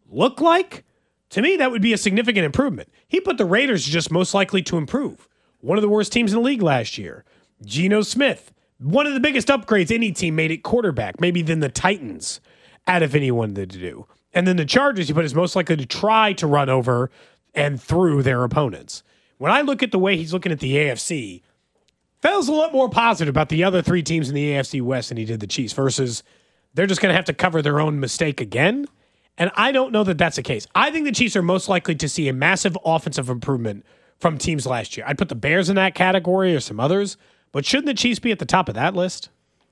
look like, to me, that would be a significant improvement. He put the Raiders just most likely to improve. One of the worst teams in the league last year. Geno Smith, one of the biggest upgrades any team made at quarterback, maybe than the Titans out of anyone to do. And then the Chargers, he put is most likely to try to run over and through their opponents. When I look at the way he's looking at the A F C, feels a lot more positive about the other three teams in the A F C West than he did the Chiefs versus they're just going to have to cover their own mistake again. And I don't know that that's the case. I think the Chiefs are most likely to see a massive offensive improvement from teams last year. I'd put the Bears in that category or some others, but shouldn't the Chiefs be at the top of that list?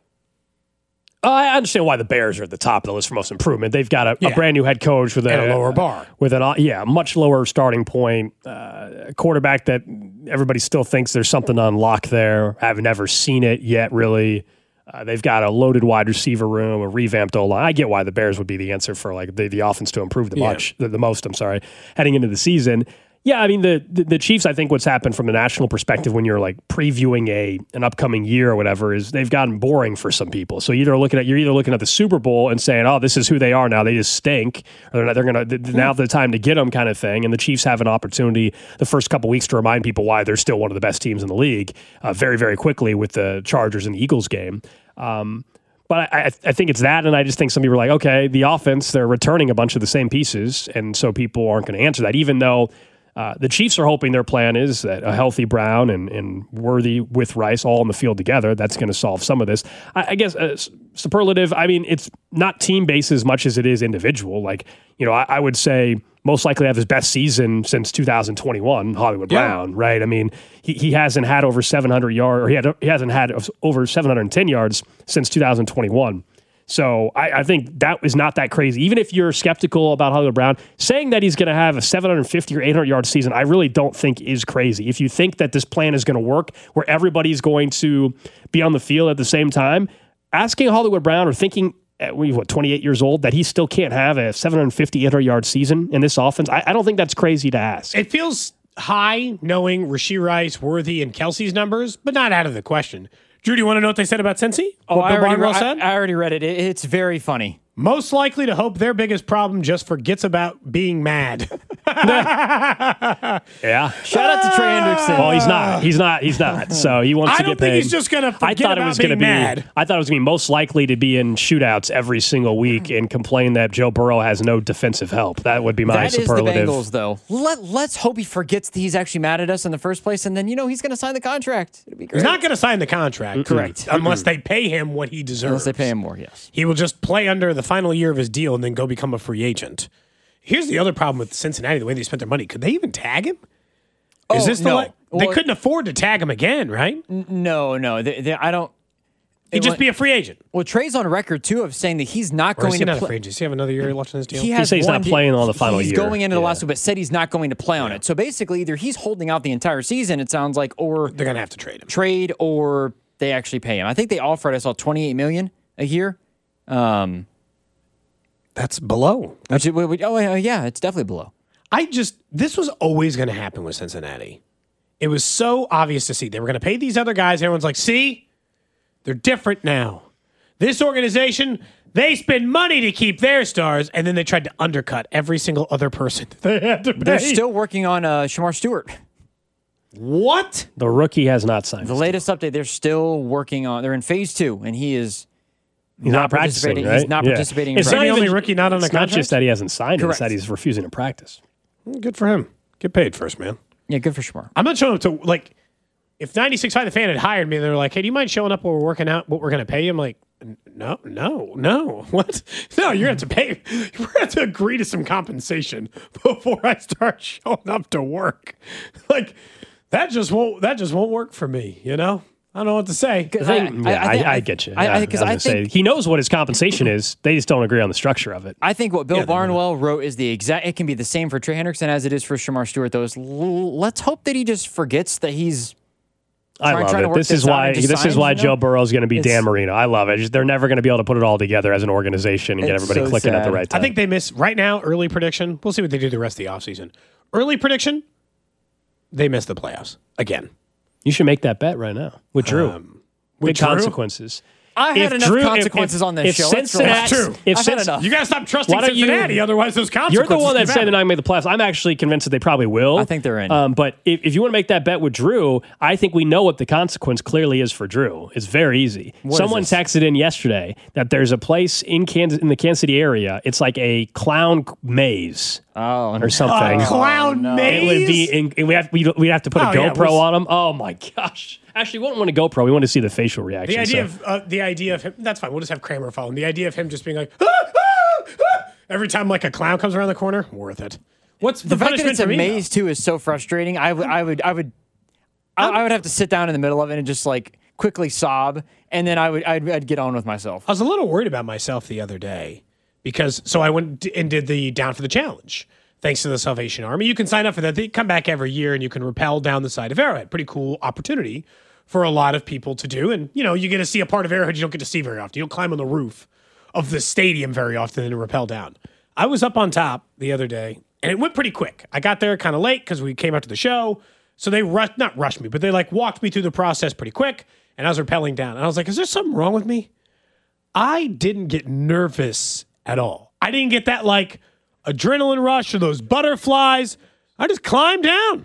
Uh, I understand why the Bears are at the top of the list for most improvement. They've got a, Yeah. a brand new head coach with a, And a lower bar. with an yeah much lower starting point, uh, a quarterback that everybody still thinks there's something to unlock there. I've never seen it yet, really. Uh, they've got a loaded wide receiver room, a revamped O-line. I get why the Bears would be the answer for like the, the offense to improve the Yeah. much the, the most. I'm sorry, heading into the season. Yeah, I mean the, the the Chiefs. I think what's happened from the national perspective when you're like previewing a an upcoming year or whatever is they've gotten boring for some people. So you're either looking at you're either looking at the Super Bowl and saying, "Oh, this is who they are now. They just stink." Or they're, not, they're gonna now the time to get them kind of thing. And the Chiefs have an opportunity the first couple weeks to remind people why they're still one of the best teams in the league. Uh, very very quickly with the Chargers and the Eagles game. Um, But I, I think it's that, and I just think some people are like, okay, the offense, they're returning a bunch of the same pieces, and so people aren't going to answer that, even though uh, the Chiefs are hoping their plan is that a healthy Brown and, and Worthy with Rice all in the field together, that's going to solve some of this. I, I guess uh, superlative, I mean, it's not team-based as much as it is individual. Like, you know, I, I would say most likely have his best season since two thousand twenty-one, Hollywood Yeah. Brown, right? I mean, he, he hasn't had over seven hundred yards, or he, had, he hasn't had over seven hundred ten yards since two thousand twenty-one. So I, I think that is not that crazy. Even if you're skeptical about Hollywood Brown, saying that he's going to have a seven hundred fifty or eight hundred yard season, I really don't think is crazy. If you think that this plan is going to work, where everybody's going to be on the field at the same time, asking Hollywood Brown or thinking at what, twenty-eight years old, that he still can't have a seven hundred fifty, eight hundred yard season in this offense, I, I don't think that's crazy to ask. It feels high knowing Rashee Rice, Worthy, and Kelsey's numbers, but not out of the question. Drew, do you want to know what they said about Cincy? Oh, What I Bill already, Barnwell re- said? I, I already read it. it. It's very funny. Most likely to hope their biggest problem just forgets about being mad. Yeah. Shout out to Trey Hendrickson. Well, he's not. He's not. He's not. So he wants I to don't get think paid. he's just gonna I forget thought it about was going to being be. mad. I thought it was going to be most likely to be in shootouts every single week and complain that Joe Burrow has no defensive help. That would be my That is the superlative. Bengals, though. Let, let's hope he forgets that he's actually mad at us in the first place, and then, you know, he's going to sign the contract. It'd be great. He's not going to sign the contract. Correct. Unless they pay him what he deserves. Unless they pay him more, yes. He will just play under the final year of his deal and then go become a free agent. Here's the other problem with Cincinnati, the way they spent their money. Could they even tag him? Is Oh, this the no. way? They Well- couldn't afford to tag him again, right? N- No, no. They, they, I don't. He'd just be a free agent. Well, Trey's on record, too, of saying that he's not Or going is he to not a play. free agent? Does he have another year left in his deal? He has said he's one not de- playing on the final he's year. going into the Yeah. last one, but said he's not going to play on it. So basically, either he's holding out the entire season, it sounds like, or They're going to have to trade him. trade, or they actually pay him. I think they offered, I saw twenty-eight million dollars a year. Um, That's below. which, which, oh, yeah, yeah, it's definitely below. I just, this was always going to happen with Cincinnati. It was so obvious to see. They were going to pay these other guys. Everyone's like, see, they're different now. This organization, they spend money to keep their stars, and then they tried to undercut every single other person they had to pay. They're still working on uh, Shamar Stewart. What? The rookie has not signed. The latest update, they're still working on, they're in phase two, and he is He's not, practicing. participating. Right? He's not Yeah. participating in It's Is not he the practice. only rookie not on a It's not contract? just that he hasn't signed it. Correct. It's that he's refusing to practice. Good for him. Get paid first, man. Yeah, good for Shamar. I'm not showing up to, like, if ninety-six point five The Fan had hired me, they're like, hey, do you mind showing up while we're working out what we're going to pay you? I'm like, no, no, no. What? No, you're going to have to pay. You're going to have to agree to some compensation before I start showing up to work. Like, that just won't, that just won't work for me, you know? I don't know what to say. The thing- yeah, I, I, I get you. I- I- Yeah, 'cause was I gonna say, think- he knows what his compensation is. They just don't agree on the structure of it. I think what Bill Yeah, they're Barnwell wrote is the exact. It can be the same for Trey Hendrickson as it is for Shamar Stewart. Though, is l- let's hope that he just forgets that he's. I trying- love trying to it. work This this is out why and just this is signs, why you know? Joe Burrow is going to be It's- Dan Marino. I love it. Just- they're never going to be able to put it all together as an organization and get It's everybody so clicking at the sad. right time. I think they miss, right now, early prediction. We'll see what they do the rest of the offseason. Early prediction, they miss the playoffs again. you should make that bet right now with Drew. Um, with Big Drew? consequences. I had if enough Drew, consequences if, on this if show. Cincinnati, true. If I've had enough. You got to stop trusting Why don't you- Cincinnati, otherwise those consequences. You're the one that keep said they're happening. not going to make the playoffs. I'm actually convinced that they probably will. I think they're in. Um, but if, if you want to make that bet with Drew, I think we know what the consequence clearly is for Drew. It's very easy. What Someone is this? texted in yesterday that there's a place in Kansas, in the Kansas City area. It's like a clown maze. Oh, or something. A clown It maze? would be. In, and we have we we'd have to put Oh, a yeah, GoPro we're- on them. Oh my gosh! Actually, we wouldn't want a GoPro. We want to see the facial reaction. The idea so. of uh, the idea of him. That's fine. We'll just have Kramer follow him. The idea of him just being like ah, ah, ah, every time like a clown comes around the corner, worth it. What's the, The fact that punishment it's a for me, maze too is so frustrating. I would, I would, I would, I, I would have to sit down in the middle of it and just like quickly sob, and then I would, I'd, I'd get on with myself. I was a little worried about myself the other day because so I went and did the Down for the Challenge. Thanks to the Salvation Army. You can sign up for that. They come back every year and you can rappel down the side of Arrowhead. Pretty cool opportunity for a lot of people to do. And, you know, you get to see a part of Arrowhead you don't get to see very often. You don't climb on the roof of the stadium very often and rappel down. I was up on top the other day and it went pretty quick. I got there kind of late because we came out to the show. So they rushed, not rushed me, but they like walked me through the process pretty quick. And I was rappelling down. And I was like, is there something wrong with me? I didn't get nervous at all. I didn't get that like adrenaline rush or those butterflies. I just climbed down.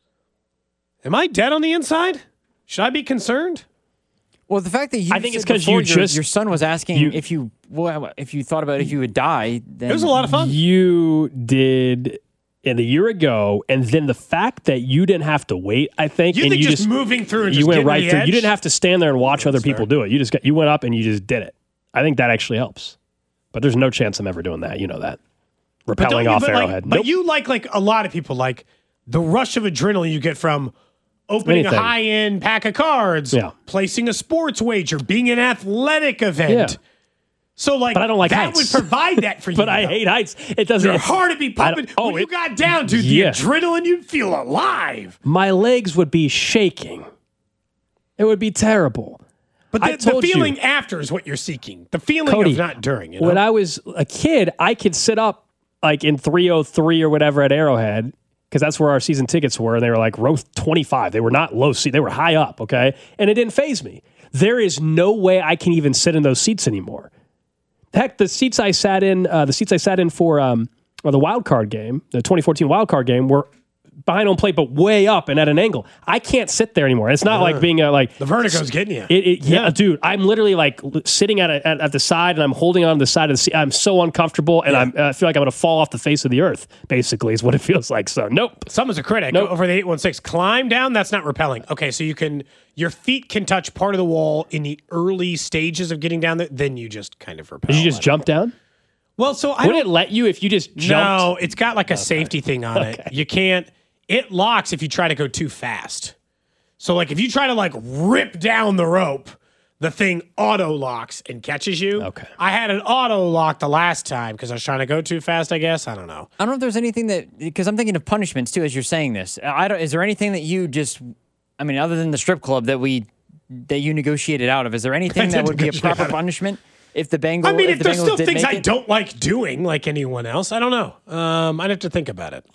Am I dead on the inside? Should I be concerned? Well, the fact that you I think it's said 'cause you before your, just- your son was asking you- if you well, if you thought about if you would die. Then It was a lot of fun. You did it a year ago, and then the fact that you didn't have to wait, I think, You and think you just moving through and you just went getting right the through. edge? You didn't have to stand there and watch other people do it. You just got you went up and you just did it. I think that actually helps. But there's no chance I'm ever doing that. You know that. But don't Rappelling you- off but like- Arrowhead. But Nope. you like like a lot of people like the rush of adrenaline you get from opening Anything. a high end pack of cards, Yeah. placing a sports wager, being an athletic event. Yeah. So like, But I don't like that heights. would provide that for you. But I though. hate heights. It doesn't. Your heart would be I pumping. don't- oh, when you it- got down to Yeah. the adrenaline, you'd feel alive. My legs would be shaking. It would be terrible. But I the, the told you. feeling after is what you're seeking. The feeling Cody, of not during. You know? When I was a kid, I could sit up like in three oh three or whatever at Arrowhead because that's where our season tickets were. And they were like row twenty-five. They were not low seat. They were high up. Okay. And it didn't faze me. There is no way I can even sit in those seats anymore. Heck, the seats I sat in, uh, the seats I sat in for um, the wild card game, the twenty fourteen wild card game, were behind home plate, but way up and at an angle. I can't sit there anymore. It's not like being a, like the vertigo's getting you. It, it, yeah, dude, I'm literally like l- sitting at, a, at at the side and I'm holding on to the side of the seat. I'm so uncomfortable and I'm, I feel like I'm going to fall off the face of the earth. Basically, is what it feels like. So, nope. Someone's a critic Nope. over the eight one six. Climb down, that's not repelling. Okay, so you can, your feet can touch part of the wall in the early stages of getting down there, then you just kind of repel. Did you just jump down? Well, so I Would don't, it let you if you just jumped? No, it's got like a safety thing on it. You can't, it locks if you try to go too fast. So like if you try to like rip down the rope, the thing auto locks and catches you. Okay. I had an auto lock the last time because I was trying to go too fast, I guess. I don't know. I don't know if there's anything that because I'm thinking of punishments too as you're saying this. I don't. Is there anything that you just? I mean, other than the strip club that we that you negotiated out of, is there anything that would be a proper punishment if the Bengals? I mean, if if the there's Bengals still did things make I it? don't like doing, like anyone else, I don't know. Um, I'd have to think about it.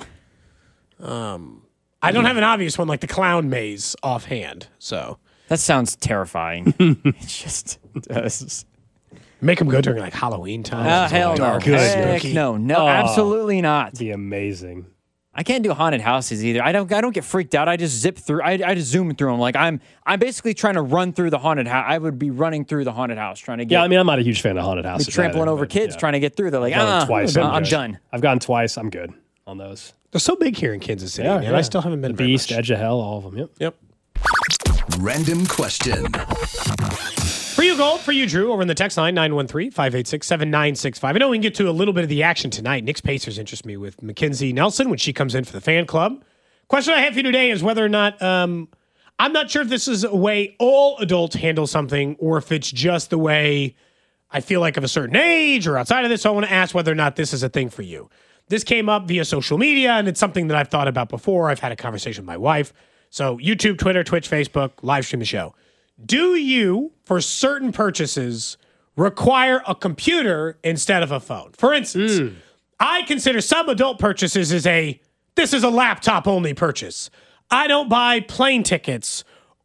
Um, I don't have an obvious one like the clown maze offhand. So That sounds terrifying. It just does. make them go during like Halloween time. Oh, hell no. Dark, Heck spooky. no. No, Oh. absolutely not. Be amazing. I can't do haunted houses either. I don't. I don't get freaked out. I just zip through. I, I just zoom through them. Like I'm. I'm basically trying to run through the haunted house. I would be running through the haunted house trying to get. Yeah, I mean, I'm not a huge fan of haunted be houses. trampling either, over but, kids yeah. trying to get through. They're like, I've gone ah, twice. I'm, good. done. I've gone twice. I'm good on those. They're so big here in Kansas City, Yeah, man. yeah. I still haven't been The very Beast, much. Edge of Hell, all of them. Yep. Yep. Random question. For you, Gold, for you, Drew, over in the text line, nine one three, five eight six, seven nine six five. I know we can get to a little bit of the action tonight. Knicks Pacers interest me with Mackenzie Nelson when she comes in for the fan club. Question I have for you today is whether or not, um, I'm not sure if this is a way all adults handle something or if it's just the way I feel like of a certain age or outside of this. So I want to ask whether or not this is a thing for you. This came up via social media, and it's something that I've thought about before. I've had a conversation with my wife. So YouTube, Twitter, Twitch, Facebook, live stream the show. Do you, for certain purchases, require a computer instead of a phone? For instance, I consider some adult purchases as a, this is a laptop only purchase. I don't buy plane tickets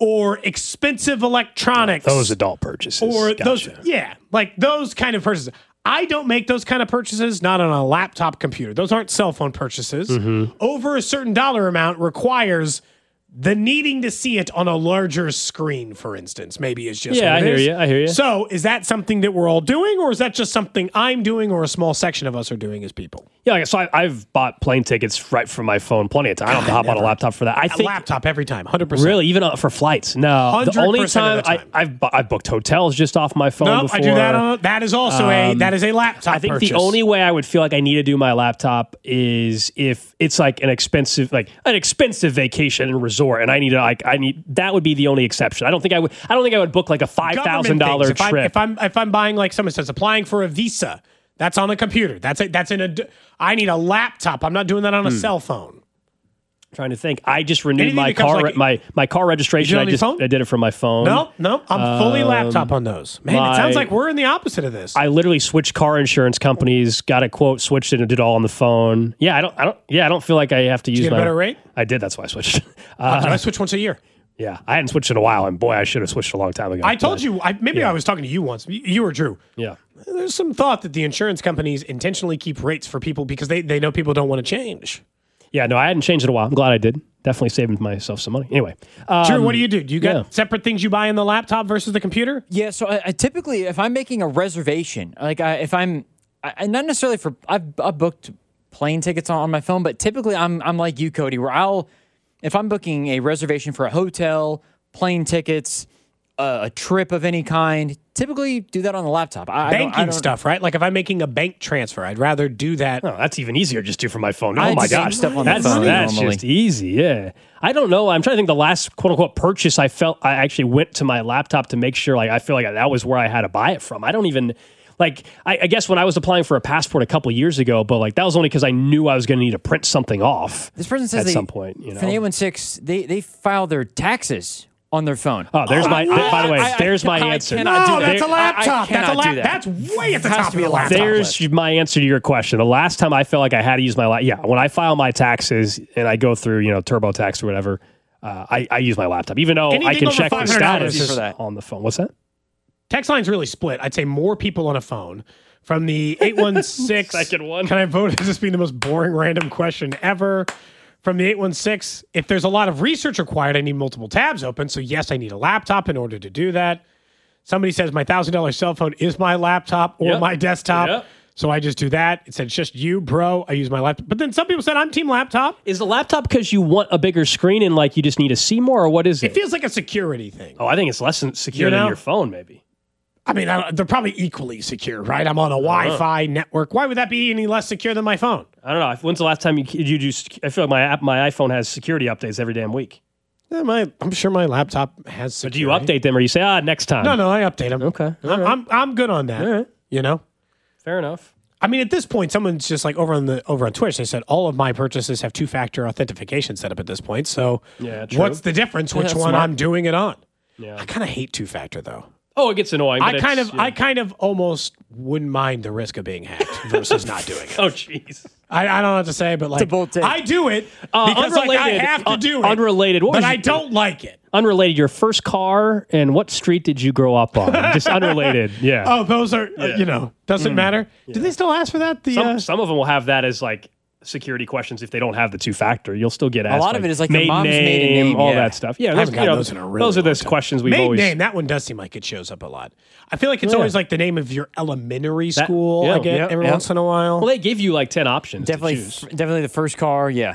or expensive electronics. Those adult purchases. Or Gotcha. those, yeah, like those kind of purchases. I don't make those kind of purchases, not on a laptop computer. Those aren't cell phone purchases. Mm-hmm. Over a certain dollar amount requires the needing to see it on a larger screen, for instance, maybe is just Yeah, what I it hear is. you. I hear you. So is that something that we're all doing, or is that just something I'm doing or a small section of us are doing as people? Yeah, like, so I, I've bought plane tickets right from my phone plenty of time. I don't have to hop on a laptop for that. I A think laptop every time, one hundred percent. Really, even uh, for flights. No, the only one hundred percent time, of the time. I, I've bu- I've booked hotels just off my phone. No, before. I do that. On, that is also a Um, that is a laptop I think purchase. the only way I would feel like I need to do my laptop is if it's like an expensive, like an expensive vacation and resort, and I need to like I need that would be the only exception. I don't think I would. I don't think I would book like a five thousand dollar Government things. trip. If I'm, if I'm if I'm buying, like someone says, applying for a visa, that's on a computer. That's a, that's in a. I need a laptop. I'm not doing that on a Hmm. cell phone. Trying to think. I just renewed Anything my that comes car like- my my car registration. You I do it on your just phone? I did it from my phone. No, no, I'm fully Um, laptop on those. Man, it sounds my- like we're in the opposite of this. I literally switched car insurance companies, got a quote, switched it, and did it all on the phone. Yeah, I don't, I don't, yeah, I don't feel like I have to Did use you get a my better rate? I did. That's why I switched. Oh, Uh, I switch once a year. yeah, I hadn't switched in a while, and boy, I should have switched a long time ago. I told But, you. I, maybe yeah. I was talking to you once. You you or Drew. Yeah. There's some thought that the insurance companies intentionally keep rates for people because they, they know people don't want to change. Yeah, no, I hadn't changed in a while. I'm glad I did. Definitely saving myself some money. Anyway, um, Drew, what do you do? Do you got yeah. separate things you buy in the laptop versus the computer? Yeah, so I, I typically, if I'm making a reservation, like I, if I'm, I, I- not necessarily for, I've, I've booked plane tickets on, on my phone, but typically I'm, I'm like you, Cody, where I'll, if I'm booking a reservation for a hotel, plane tickets, uh, a trip of any kind, typically do that on the laptop. I, I don't- Banking I don't, stuff, right? Like if I'm making a bank transfer, I'd rather do that. Oh, that's even easier. Just do from my phone. Oh I my just do gosh, stuff on the that's phone that's normally. just easy. Yeah, I don't know. I'm trying to think. The last quote unquote purchase I felt I actually went to my laptop to make sure. Like I feel like that was where I had to buy it from. I don't even. Like, I, I guess when I was applying for a passport a couple of years ago, but like that was only because I knew I was going to need to print something off. This person says at they, some point, you know. for the eight one six, they, they file their taxes on their phone. Oh, there's my. I- by the way, I- I- there's my I answer. cannot do No, that. that's a There- I- I laptop. That's a cannot lap. do that. That's way at the Has top to of be the a laptop. There's list. my answer to your question. The last time I felt like I had to use my laptop, yeah, when I file my taxes and I go through, you know, TurboTax or whatever, uh, I, I use my laptop, even though Anything I can over check the five hundred dollars status for that. on the phone. What's that? Text line's really split. I'd say more people on a phone. From the eight one six. Second one. Can I vote as this being the most boring random question ever? From the eight one six, if there's a lot of research required, I need multiple tabs open. So, yes, I need a laptop in order to do that. Somebody says my one thousand dollars cell phone is my laptop or Yep. my desktop. Yep. So I just do that. It said, it's just you, bro. I use my laptop. But then some people said, I'm team laptop. Is the laptop because you want a bigger screen and like you just need to see more, or what is it? It feels like a security thing. oh, I think it's less secure You know? than your phone, maybe. I mean, I, they're probably equally secure, right? I'm on a Wi-Fi network. Why would that be any less secure than my phone? I don't know. When's the last time you you just? I feel like my app, my iPhone has security updates every damn week. Yeah, my, I'm sure my laptop has So security. do you update them, or you say, ah, next time? No, no, I update them. Okay, I'm, I'm I'm good on that. All right. You know, fair enough. I mean, at this point, someone's just like over on the over on Twitch. They said all of my purchases have two-factor authentication set up at this point. So, Yeah, true. what's the difference? Yeah, Which that's one smart. I'm doing it on? Yeah. I kind of hate two-factor though. Oh, it gets annoying. But I kind it's, of yeah. I kind of almost wouldn't mind the risk of being hacked versus not doing it. Oh, jeez. I, I don't know what to say, but like bold take. I do it Uh, because like, I unrelated- have to uh, do it. unrelated. What but was I you- don't like it. Unrelated. Your first car and what street did you grow up on? Just unrelated. Yeah. Oh, those are uh, Yeah. you know doesn't Mm. matter. Do they still ask for that? The Some, uh, some of them will have that as like security questions if they don't have the two factor. You'll still get asked. lot of it is like your maiden mom's name, maiden name, all yeah. that stuff. Yeah, I those, haven't you gotten know, those in a really those are long the time. questions we've main always. name. That one does seem like it shows up a lot. I feel like it's Yeah. always like the name of your elementary That- school. yeah, I get yeah, every yeah. once in a while. Well, they give you like ten options. to Definitely, choose. f- definitely the first car. Yeah.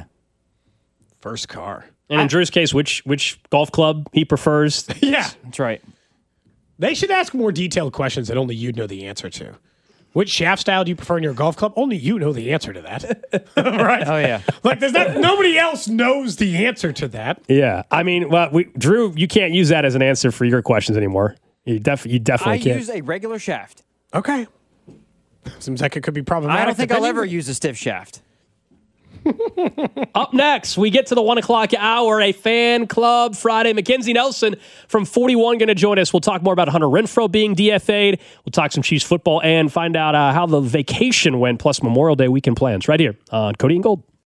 First car. And in Drew's case, which which golf club he prefers? Yeah, That's right. they should ask more detailed questions that only you know the answer to. Which shaft style do you prefer in your golf club? Only you know the answer to that, right? Oh yeah. Like, there's not nobody else knows the answer to that. Yeah, I mean, well, we, Drew, you can't use that as an answer for your questions anymore. You, def- you I definitely can't. use a regular shaft. Okay, seems like it could be problematic. I don't think I'll depending- ever use a stiff shaft. Up next, we get to the one o'clock hour, a fan club Friday. Mackenzie Nelson from forty-one going to join us. We'll talk more about Hunter Renfrow being D F A'd. We'll talk some Chiefs football and find out uh, how the vacation went, plus Memorial Day weekend plans right here on Cody and Gold.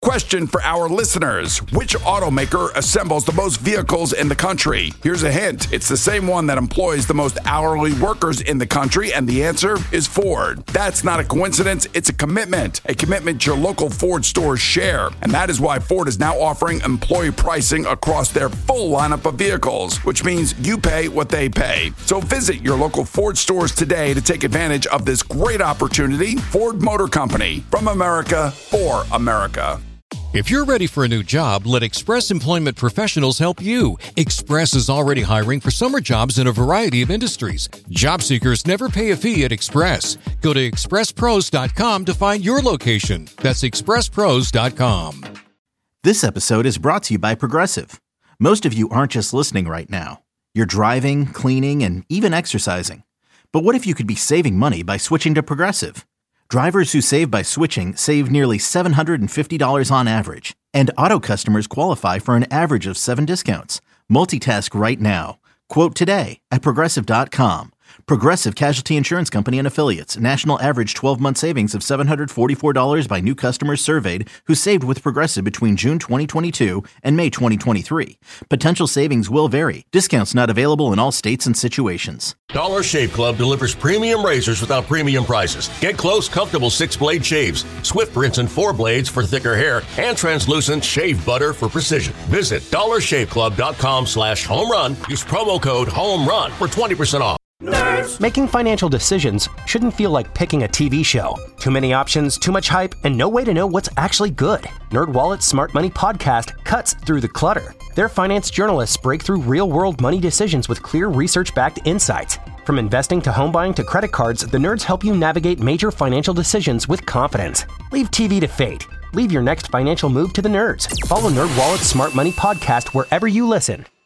Question for our listeners. Which automaker assembles the most vehicles in the country? Here's a hint. It's the same one that employs the most hourly workers in the country, and the answer is Ford. That's not a coincidence. It's a commitment. A commitment your local Ford stores share. And that is why Ford is now offering employee pricing across their full lineup of vehicles, which means you pay what they pay. So visit your local Ford stores today to take advantage of this great opportunity. Ford Motor Company, from America, for America. If you're ready for a new job, let Express Employment Professionals help you. Express is already hiring for summer jobs in a variety of industries. Job seekers never pay a fee at Express. Go to express pros dot com to find your location. That's express pros dot com. This episode is brought to you by Progressive. Most of you aren't just listening right now. You're driving, cleaning, and even exercising. But what if you could be saving money by switching to Progressive? Drivers who save by switching save nearly seven hundred fifty dollars on average, and auto customers qualify for an average of seven discounts. Multitask right now. Quote today at progressive dot com. Progressive Casualty Insurance Company and Affiliates. National average twelve-month savings of seven hundred forty-four dollars by new customers surveyed who saved with Progressive between June twenty twenty-two and May twenty twenty-three. Potential savings will vary. Discounts not available in all states and situations. Dollar Shave Club delivers premium razors without premium prices. Get close, comfortable six-blade shaves, Swift rinse and four blades for thicker hair, and translucent shave butter for precision. Visit dollar shave club dot com slash home run. Use promo code HOMERUN for twenty percent off. Nerds. Making financial decisions shouldn't feel like picking a T V show. Too many options, too much hype, and no way to know what's actually good. NerdWallet's Smart Money Podcast cuts through the clutter. Their finance journalists break through real-world money decisions with clear research-backed insights. From investing to home buying to credit cards, the nerds help you navigate major financial decisions with confidence. Leave T V to fate. Leave your next financial move to the nerds. Follow NerdWallet's Smart Money Podcast wherever you listen.